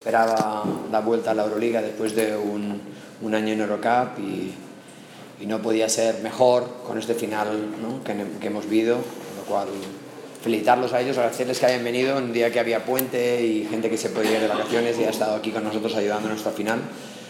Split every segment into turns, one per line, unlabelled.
esperaba la vuelta a la Euroliga después de un año en Eurocup y no podía ser mejor con este final, ¿no?, que hemos vivido, con lo cual felicitarlos a ellos, agradecerles que hayan venido en un día que había puente y gente que se podía ir de vacaciones y ha estado aquí con nosotros ayudándonos hasta el final.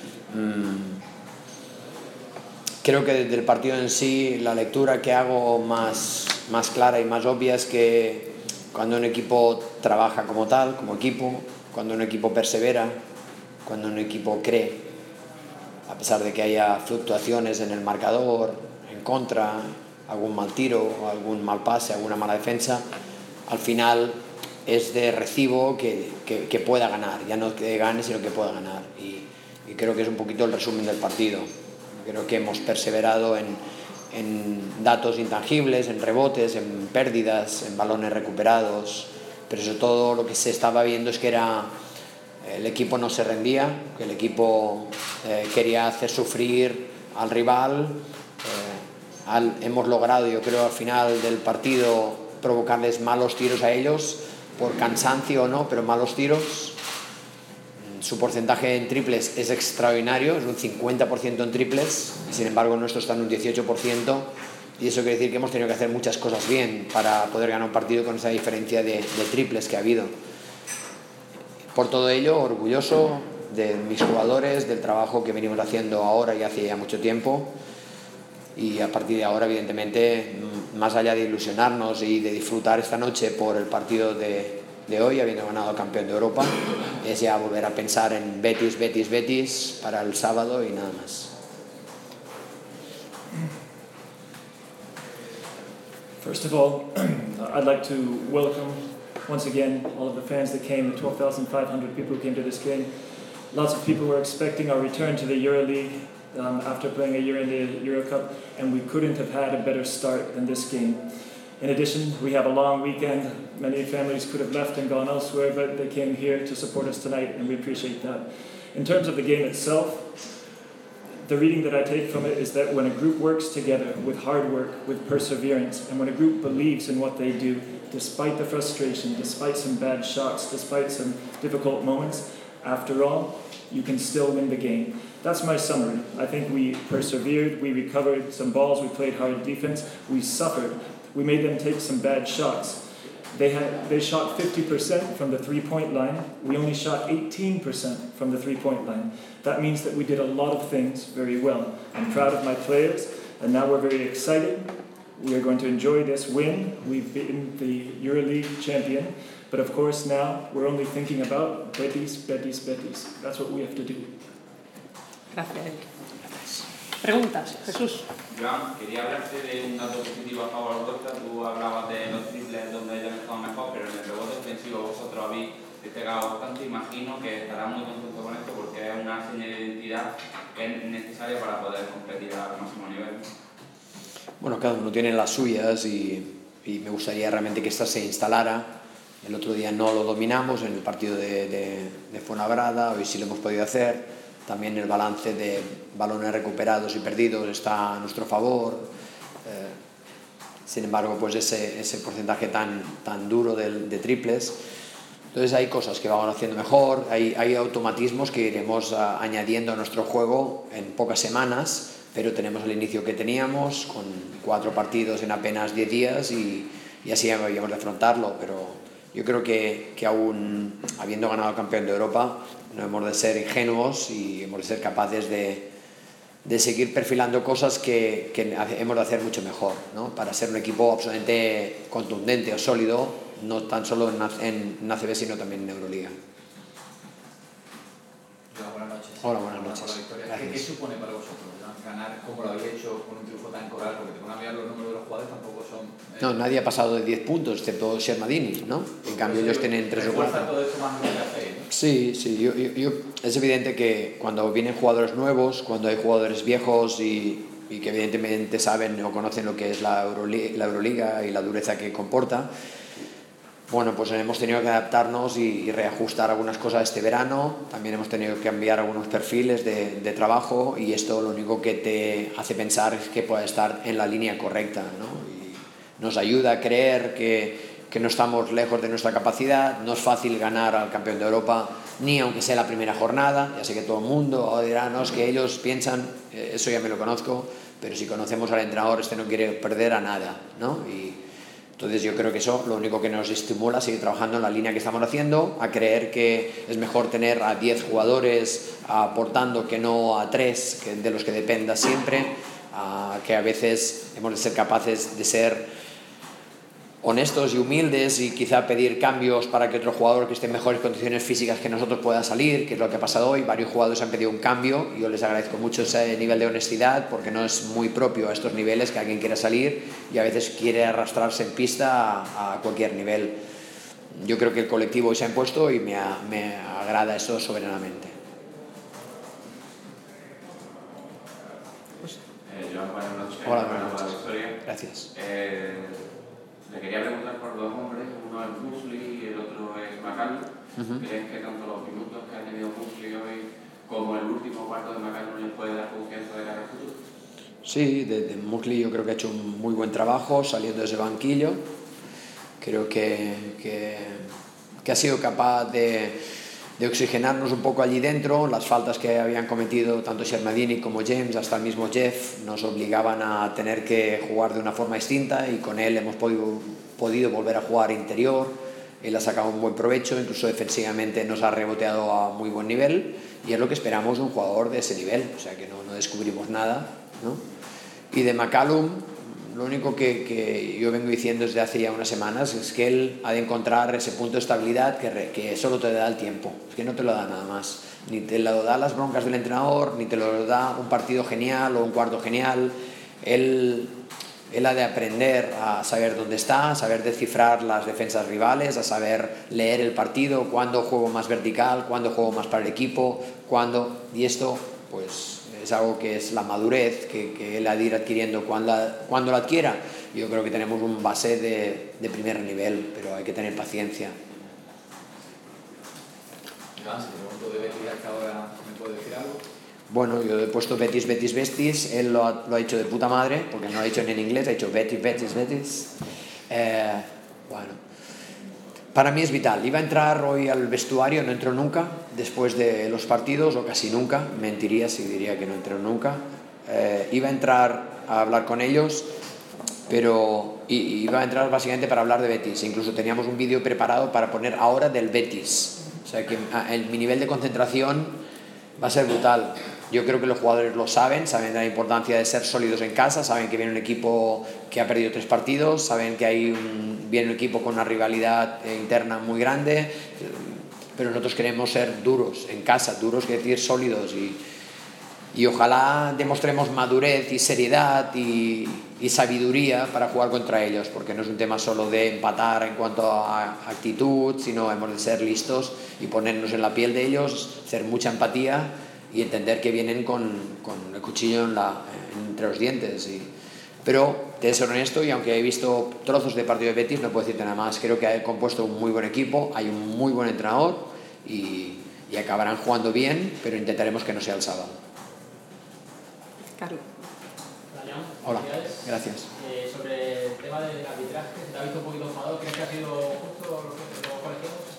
Creo que desde el partido en sí la lectura que hago más clara y más obvia es que cuando un equipo trabaja como tal, como equipo, cuando un equipo persevera, cuando un equipo cree, a pesar de que haya fluctuaciones en el marcador, en contra, algún mal tiro, algún mal pase, alguna mala defensa, al final es de recibo que pueda ganar, ya no que gane sino que pueda ganar, y creo que es un poquito el resumen del partido. Creo que hemos perseverado en datos intangibles, en rebotes, en pérdidas, en balones recuperados, pero sobre todo lo que se estaba viendo es que el equipo no se rendía, que el equipo quería hacer sufrir al rival. Hemos logrado, yo creo, al final del partido provocarles malos tiros a ellos, por cansancio o no, pero malos tiros. Su porcentaje en triples es extraordinario, es un 50% en triples, sin embargo el nuestro está en un 18%, y eso quiere decir que hemos tenido que hacer muchas cosas bien para poder ganar un partido con esa diferencia de triples que ha habido. Por todo ello, orgulloso de mis jugadores, del trabajo que venimos haciendo ahora y hace ya mucho tiempo, y a partir de ahora, evidentemente, más allá de ilusionarnos y de disfrutar esta noche por el partido de hoy, habiendo ganado el campeón de Europa, es ya volver a pensar en Betis para el sábado y nada más.
First of all, I'd like to welcome once again all of the fans that came, the 12,500 people who came to this game. Lots of people were expecting our return to the EuroLeague after playing a year in the Eurocup, and we couldn't have had a better start than this game. In addition, we have a long weekend. Many families could have left and gone elsewhere, but they came here to support us tonight, and we appreciate that. In terms of the game itself, the reading that I take from it is that when a group works together with hard work, with perseverance, and when a group believes in what they do, despite the frustration, despite some bad shots, despite some difficult moments, after all, you can still win the game. That's my summary. I think we persevered, we recovered some balls, we played hard defense, we suffered. We made them take some bad shots. They shot 50% from the three-point line. We only shot 18% from the three-point line. That means that we did a lot of things very well. I'm proud of my players, and now we're very excited. We are going to enjoy this win. We've beaten the EuroLeague champion, but of course now we're only thinking about Betis. That's what we have to do.
Gracias. Preguntas, Jesús.
Joan, quería hablarte de un dato positivo a favor vuestra. Tú hablabas de los triples donde ellos han estado mejor, pero en el rebote ofensivo vosotros habéis despegado bastante. Imagino que estarás muy contento con esto porque es una señal de identidad que es necesaria para poder competir al máximo nivel.
Bueno, cada uno tiene las suyas y me gustaría realmente que esta se instalara. El otro día no lo dominamos en el partido de Fuenlabrada, hoy sí lo hemos podido hacer. También el balance de balones recuperados y perdidos está a nuestro favor. Sin embargo, pues ese porcentaje tan duro de triples. Entonces hay cosas que vamos haciendo mejor, hay automatismos que iremos añadiendo a nuestro juego en pocas semanas, pero tenemos el inicio que teníamos, con 4 partidos en apenas 10 días y así habíamos de afrontarlo. Pero yo creo que aún habiendo ganado el campeón de Europa, no hemos de ser ingenuos y hemos de ser capaces de seguir perfilando cosas que hemos de hacer mucho mejor, ¿no?, para ser un equipo absolutamente contundente o sólido, no tan solo en ACB sino también en Euroliga.
Hola, buenas noches.
Hola, buenas noches.
¿Qué supone para vosotros ganar como lo habéis hecho con un triunfo tan coral? Porque te ponen a mirar los números de los jugadores, tampoco son...
No, nadie ha pasado de 10 puntos, excepto Shermadini, ¿no? En cambio ellos tienen 3 o 4.
todo esto más de lo que hacéis, ¿no?
Sí, es evidente que cuando vienen jugadores nuevos, cuando hay jugadores viejos y que evidentemente saben o conocen lo que es la Euroliga y la dureza que comporta, bueno, pues hemos tenido que adaptarnos y reajustar algunas cosas este verano. También hemos tenido que cambiar algunos perfiles de trabajo, y esto lo único que te hace pensar es que pueda estar en la línea correcta, ¿no? Y nos ayuda a creer que no estamos lejos de nuestra capacidad. No es fácil ganar al campeón de Europa ni aunque sea la primera jornada. Ya sé que todo el mundo dirá, no, es que ellos piensan, eso ya me lo conozco, pero si conocemos al entrenador, no quiere perder a nada, ¿no? Y entonces yo creo que eso lo único que nos estimula a seguir trabajando en la línea que estamos haciendo, a creer que es mejor tener a 10 jugadores aportando que no a 3 de los que dependa siempre, que a veces hemos de ser capaces de ser honestos y humildes y quizá pedir cambios para que otro jugador que esté en mejores condiciones físicas que nosotros pueda salir, que es lo que ha pasado hoy. Varios jugadores han pedido un cambio y yo les agradezco mucho ese nivel de honestidad, porque no es muy propio a estos niveles que alguien quiera salir y a veces quiere arrastrarse en pista a cualquier nivel. Yo creo que el colectivo hoy se ha impuesto y me agrada eso soberanamente.
Joan, buenas noches.
Hola, buenas noches.
Victoria.
Gracias.
Le quería preguntar por dos hombres, uno es Musley y el otro es McCallum. ¿Crees que tanto los minutos que ha tenido Musley hoy como el último cuarto de McCallum les puede dar confianza de cara al futuro?
Sí, de Musley yo creo que ha hecho un muy buen trabajo saliendo de ese banquillo. Creo que ha sido capaz de oxigenarnos un poco allí dentro. Las faltas que habían cometido tanto Shermadini como James, hasta el mismo Jeff, nos obligaban a tener que jugar de una forma distinta, y con él hemos podido volver a jugar interior. Él ha sacado un buen provecho, incluso defensivamente nos ha reboteado a muy buen nivel, y es lo que esperamos de un jugador de ese nivel, o sea que no descubrimos nada, ¿no? Y de McCallum, lo único que yo vengo diciendo desde hace ya unas semanas es que él ha de encontrar ese punto de estabilidad que solo te da el tiempo, es que no te lo da nada más, ni te lo da las broncas del entrenador, ni te lo da un partido genial o un cuarto genial. Él ha de aprender a saber dónde está, a saber descifrar las defensas rivales, a saber leer el partido, cuándo juego más vertical, cuándo juego más para el equipo, y esto pues es algo que es la madurez que él ha de ir adquiriendo cuando la adquiera. Yo creo que tenemos un base de primer nivel, pero hay que tener paciencia.
Iván, si te pregunto de Betis hasta ahora, ¿me puedes decir algo?
Bueno, yo he puesto Betis, Betis, Betis. Él lo ha dicho de puta madre, porque no lo ha dicho ni en inglés, ha dicho Betis, Betis, Betis. Bueno, para mí es vital. Iba a entrar hoy al vestuario, no entró nunca después de los partidos, o casi nunca. Mentiría si diría que no entró nunca. Iba a entrar a hablar con ellos, pero iba a entrar básicamente para hablar de Betis. Incluso teníamos un vídeo preparado para poner ahora del Betis. O sea que mi nivel de concentración va a ser brutal. Yo creo que los jugadores lo saben de la importancia de ser sólidos en casa, saben que viene un equipo que ha perdido 3 partidos, saben que viene un equipo con una rivalidad interna muy grande, pero nosotros queremos ser duros en casa, duros quiere decir sólidos, y ojalá demostremos madurez y seriedad y sabiduría para jugar contra ellos, porque no es un tema solo de empatar en cuanto a actitud, sino hemos de ser listos y ponernos en la piel de ellos, hacer mucha empatía y entender que vienen con el cuchillo entre los dientes. Pero te soy honesto, y aunque he visto trozos de partido de Betis, no puedo decirte nada más. Creo que he compuesto un muy buen equipo, hay un muy buen entrenador y acabarán jugando bien, pero intentaremos que no sea el sábado.
Carlos.
Hola,
Gracias.
sobre el tema del arbitraje, ¿te ha visto un poquito enfadado? ¿Crees que ha sido justo los colegiados?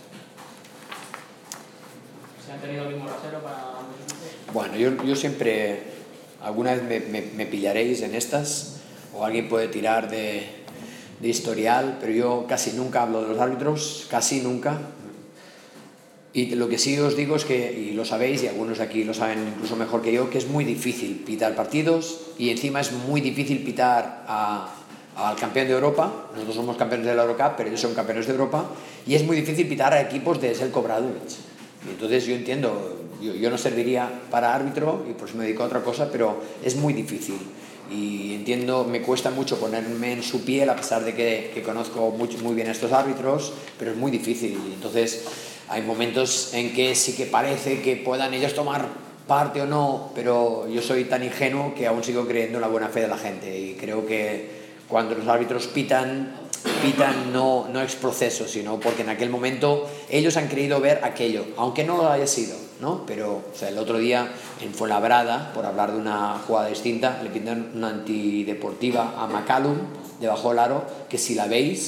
¿Se han tenido el mismo rasero para muchos equipos?
Bueno, yo siempre, alguna vez me pillaréis en estas, o alguien puede tirar de historial, pero yo casi nunca hablo de los árbitros, casi nunca. Y lo que sí os digo es que, y lo sabéis, y algunos aquí lo saben incluso mejor que yo, que es muy difícil pitar partidos, y encima es muy difícil pitar al campeón de Europa. Nosotros somos campeones de la Eurocup, pero ellos son campeones de Europa, y es muy difícil pitar a equipos de Željko Obradović. Y entonces yo entiendo, yo no serviría para árbitro y por eso me dedico a otra cosa, pero es muy difícil. Y entiendo, me cuesta mucho ponerme en su piel, a pesar de que conozco muy bien a estos árbitros, pero es muy difícil. Y entonces hay momentos en que sí que parece que puedan ellos tomar parte o no, pero yo soy tan ingenuo que aún sigo creyendo en la buena fe de la gente, y creo que cuando los árbitros pitan no es proceso, sino porque en aquel momento ellos han querido ver aquello, aunque no lo haya sido, ¿no? Pero o sea, el otro día en Fuenlabrada, por hablar de una jugada distinta, le pitan una antideportiva a McCallum debajo del aro, que si la veis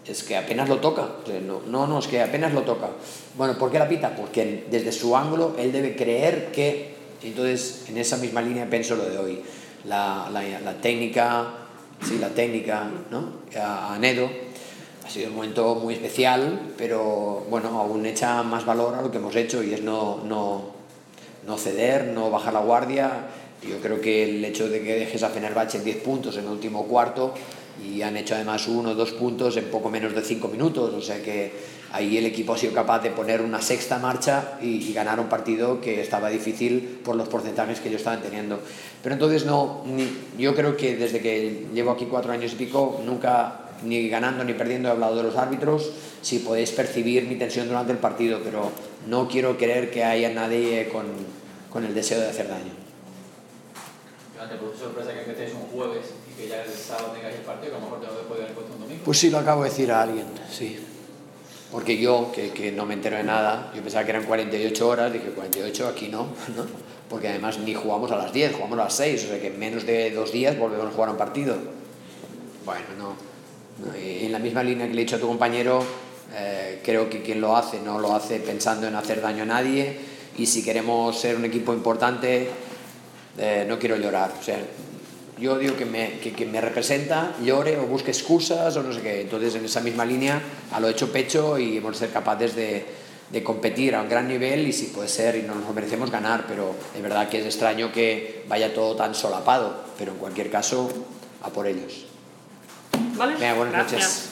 es que apenas lo toca. O sea, no, es que apenas lo toca. Bueno, ¿por qué la pita? Porque desde su ángulo él debe creer que... Entonces, en esa misma línea pienso lo de hoy. La técnica, ¿no? A Nedo ha sido un momento muy especial, pero bueno, aún echa más valor a lo que hemos hecho y es no ceder, no bajar la guardia. Yo creo que el hecho de que dejes a Fenerbahce en 10 puntos en el último cuarto y han hecho además 1 o 2 puntos en poco menos de 5 minutos, o sea que ahí el equipo ha sido capaz de poner una sexta marcha y ganar un partido que estaba difícil por los porcentajes que ellos estaban teniendo. Pero entonces yo creo que desde que llevo aquí 4 años y pico, nunca, ni ganando ni perdiendo, he hablado de los árbitros. Si podéis percibir mi tensión durante el partido, pero no quiero creer que haya nadie con el deseo de hacer daño.
¿Te produce sorpresa que empecéis un jueves y que ya el sábado tengáis el partido, que a lo mejor te lo podéis haber puesto un domingo?
Pues sí, lo acabo de decir a alguien, sí. Porque yo, que no me entero de nada, yo pensaba que eran 48 horas, dije 48, aquí no, ¿no? Porque además ni jugamos a las 10, jugamos a las 6, o sea que en menos de 2 días volvemos a jugar un partido. Bueno, no. En la misma línea que le he dicho a tu compañero, creo que quien lo hace no lo hace pensando en hacer daño a nadie, y si queremos ser un equipo importante, no quiero llorar. O sea, yo digo que me representa, llore o busque excusas o no sé qué. Entonces, en esa misma línea, a lo hecho pecho y hemos de ser capaces de competir a un gran nivel y si puede ser y nos lo merecemos ganar, pero de verdad que es extraño que vaya todo tan solapado, pero en cualquier caso, a por ellos.
Vale,
Venga, buenas
gracias.
noches.